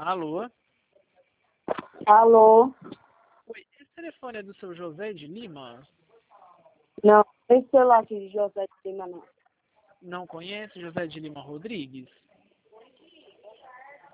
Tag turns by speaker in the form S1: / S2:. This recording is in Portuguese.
S1: Alô?
S2: Alô?
S1: Oi, esse telefone é do seu José de Lima?
S2: Não, tem celular aqui de José de Lima, não.
S1: Não conhece José de Lima Rodrigues?